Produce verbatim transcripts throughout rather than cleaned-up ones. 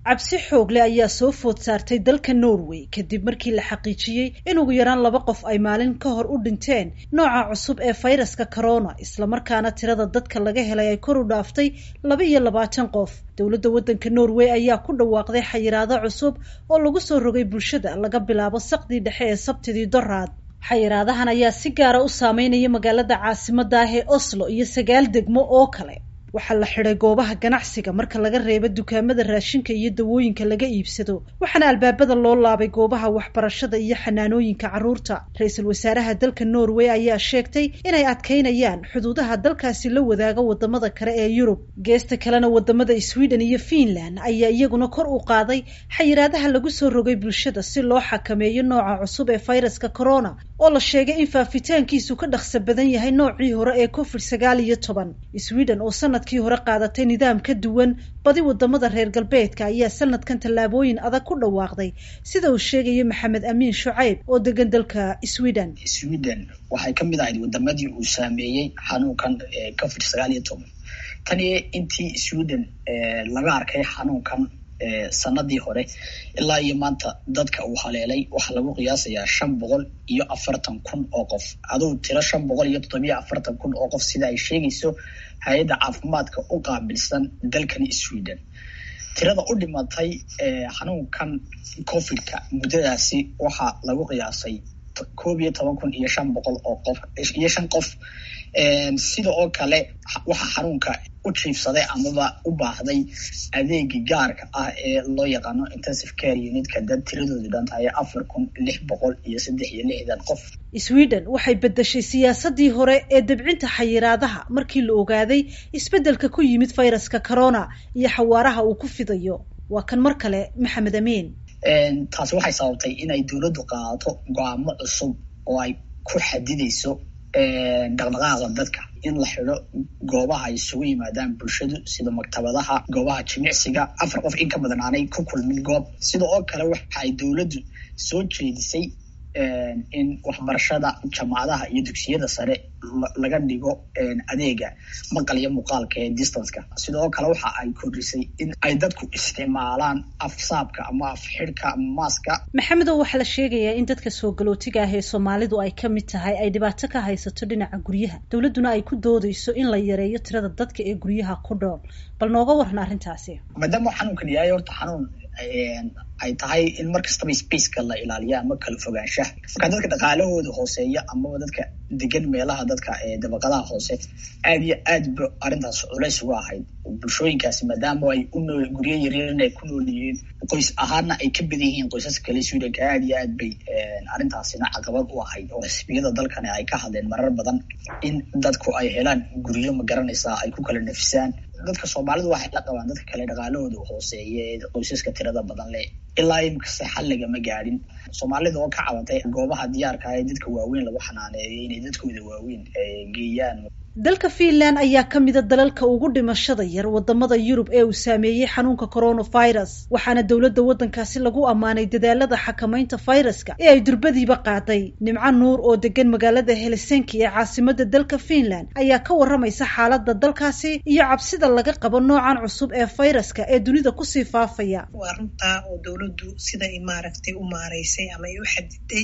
cabsi xoog leh ayaa soo food saartay dalka Norway kadib markii la xaqiijiyay in ugu yaraan laba qof ay maalin ka hor u dhinteen nooca cusub ee fayraska corona isla markaana tirada dadka laga helay ay kor u dhaaftay laba iyo labaatan qof. Dowladda waddanka Norway ayaa ku dhawaaqday xayiraado cusub oo lagu soo rogay bulshada laga bilaabo saqdii dhexe ee Sabtidii Doraad. Xayiraadahan ayaa si gaar ah u saameynaya magaalada caasimadda ah ee Oslo iyo sagaal degmo oo kale. waxaa la xiray goobaha ganacsiga marka laga reebo dukaamada raashinka iyo dawooyinka laga iibsado, waxaana albaabada loo laabay goobaha waxbarashada iyo xanaanooyinka carruurta. Ra-iisul wasaaraha dalka Norway ayaa sheegtay inay adkeynayaan xuduudaha dalkaasi la wadaaga wadamada kale ee Yurub. Geesta kalena wadamada Sweden iyo Finland ayaa iyaguna kor u qaaday xayiraadaha lagu soo rogay bulshada si loo xakameeyo nooca cusub ee fayraska corona oo la sheegay in faafitaankiisu ka dhaqso badan yahay noocii hore ee covid sagaal iyo toban. Sweden oo sanadkii hore qaadatay nidaam ka duwan badi wadamada reer galbeedka ayaa sanadkan tallaabooyin adag ku dhawaaqday, sida uu sheegay Maxamed Amiin Shucayb oo degan dalka Sweden. Sweden waxay ka mid ahayd wadamadii uu saameeyay xanuunkan covid sagaal iyo toban. Tani intii Sweden laga arkay xanuunkan sanadii hore ilaa iyo maanta dadka uu haleelay waxa lagu qiyaasayaa shan boqol iyo afartan kun oo qof. aduu tiro shan boqol iyo toddoba iyo afartan kun oo qof sida ay sheegayso hay'adda caafimaadka u qaabilsan dalkan Sweden. tirada u dhimatay xanuunkan covid-ka muddadaasi waxa lagu qiyaasay koob iyo toban kun iyo shan boqol oo qof iyo shan qof. sida oo kale waxa xanuunka u jiifsaday amaba u baahday adeegi gaarka ah ee loo yaqaano intensive care unit-ka dad tiradoodu dhan tahay afar kun lix boqol iyo saddex iyo lixdan qof. Sweden waxay bedeshay siyaasadii hore ee dabcinta xayiraadaha markii la ogaaday isbedelka ku yimid fayraska corona iyo xawaaraha uu ku fidayo. waa kan mar kale Maxamed Amiin. taasi waxay sababtay inay dowladdu qaadato go'aamo cusub oo ay ku xadidayso dhaqdhaqaaqa dadka, in la xidho goobaha ay isugu yimaadaan bulshadu sida maktabadaha, goobaha jimicsiga, afar qof in ka badan aanay ku kulmin goob. sida oo kale waxa ay dowladdu soo jeedisay in waxbarashada jaamacadaha iyo dugsiyada sare laga dhigo adeega maqal iyo muuqaalka ee distance-ka. sidoo kale waxa ay kordhisay in ay dadku isticmaalaan afsaabka ama afxidhka ama maaska. Maxamed oo waxa la sheegayaa in dadka soo galootiga ah ee Soomaalidu ay ka mid tahay ay dhibaato ka haysato dhinaca guryaha, dowladuna ay ku doodayso in la yareeyo tirada dadka ee guryaha ku dhool. bal nooga warna arrintaasi. maadaama xanuunkan yahay horta xanuun ay tahay in markastaba space-ka la ilaaliyo ama kala fogaanshaha. marka dadka dhaqaalahooda hooseeya ama dadka degan meelaha dadka ee dabaqadaha hoose aad iyo aad ba arrintaas culays uga ahayd bulshooyinkaasi, maadaama ay u nool guryo yaryar ay ku nool yihiin qoys ahaana ay ka badan yihiin qoysaska kale Sweden-ka. aad iyo aad bay arrintaasina caqabad u ahayd oo xisbiyada dalkani ay ka hadleen marar badan in dadku ay helaan guryo ma garanaysaa ay ku kala nafisaan. dadka Soomaalidu waxay la qabaan dadka kale dhaqaalahooda hooseeya qoysaska tirada badan leh ilaa imika si xal lagama gaadhin. Soomaalida oo ka cabatay goobaha diyaarka ah ee dadka waaweyn lagu xanaaneeyo inay dadkooda waaweyn geeyaan. dalka Finland ayaa ka mid ah dalalka ugu dhimashada yar wadamada Yurub ee uu saameeyay xanuunka coronavirus, waxaana dowladda waddankaasi lagu amaanay dadaalada xakamaynta fayraska ee ay durbadiiba qaaday. Nimco Nuur oo degan magaalada Helsinki ee caasimadda dalka Finland ayaa ka waramaysa xaaladda dalkaasi iyo cabsida laga qabo noocan cusub ee fayraska ee dunida ku sii faafaya. waa runta oo dowladdu sida ay maaragtay u maareysay ama ay u xadiday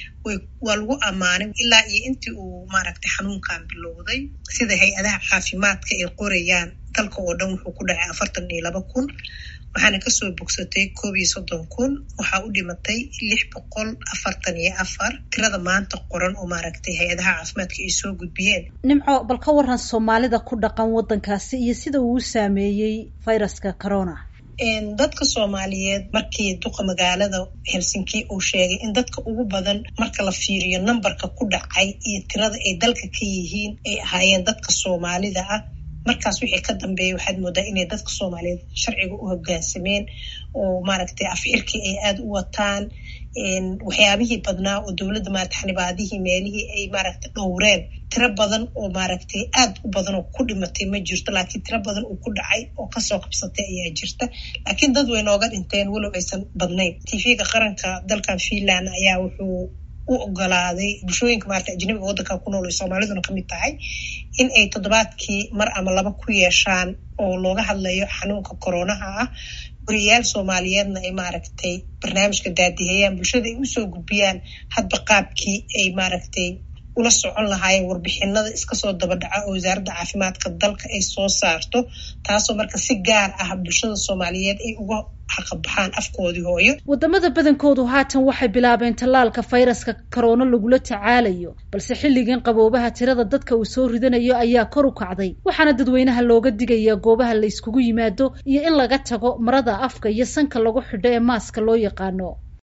waa lagu amaanay ilaa iyo intii uu maaragtay xanuunkan bilowday. sida hay-adaha caafimaadka ay qorayaan dalka oo dhan wuxuu ku dhacay afartan iyo laba kun, waxaana kasoo bogsatay koob iyo soddon kun, waxaa u dhimatay lix boqol afartan iyo afar. tirada maanta qoran oo maaragtay hay-adaha caafimaadka ay soo gudbiyeen. Nimco, bal ka waran Soomaalida ku dhaqan waddankaasi iyo sida uu saameeyay fayraska corona. dadka Soomaaliyeed markii duqa magaalada Helsinki uu sheegay in dadka ugu badan marka la fiiriyo numberka ku dhacay iyo tirada ay dalka ka yihiin ay ahaayeen dadka Soomaalida ah. markaas wixii ka dambeeyay waxaad moodaa inay dadka Soomaaliyeed sharciga u hoggaansameen oo maaragtay afxirkii ay aad u wataan. waxyaabihii badnaa oo dowladda maaragtay xanibaadihii meelihii ay maaragtay dhowreen. tiro badan oo maaragtay aad u badan oo ku dhimatay ma jirto, laakiin tiro badan oo ku dhacay oo kasoo qabsatay ayaa jirta. laakiin dad way nooga dhinteen walow aysan badnayn. T V-ga qaranka dalkan Finland ayaa wuxuu u ogolaaday bulshooyinka maaragtay ajnabiga waddanka ku nool ee Soomaaliduna ka mid tahay in ay toddobaadkii mar ama laba ku yeeshaan oo looga hadlayo xanuunka koronaha ah wariyaal soomaaliyeedna ay maaragtay barnaamijka daadihayaan bulshada ay usoo gudbiyaan hadba qaabkii ay maaragtay ula socon lahaayeen warbixinada iska soo daba dhaca oo wasaaradda caafimaadka dalka ay soo saarto taasoo marka si gaar ah bulshada soomaaliyeed ay uga xaqabaxaan afkoodii hooyo. Wadamada badankoodu haatan waxay bilaabeen tallaalka fayraska corona lagula tacaalayo balse xilligan qaboobaha tirada dadka uu soo ridanayo ayaa kor u kacday waxaana dadweynaha looga digayaa goobaha la iskugu yimaado iyo in laga tago marada afka iyo sanka lagu xidho ee maaska loo yaqaano.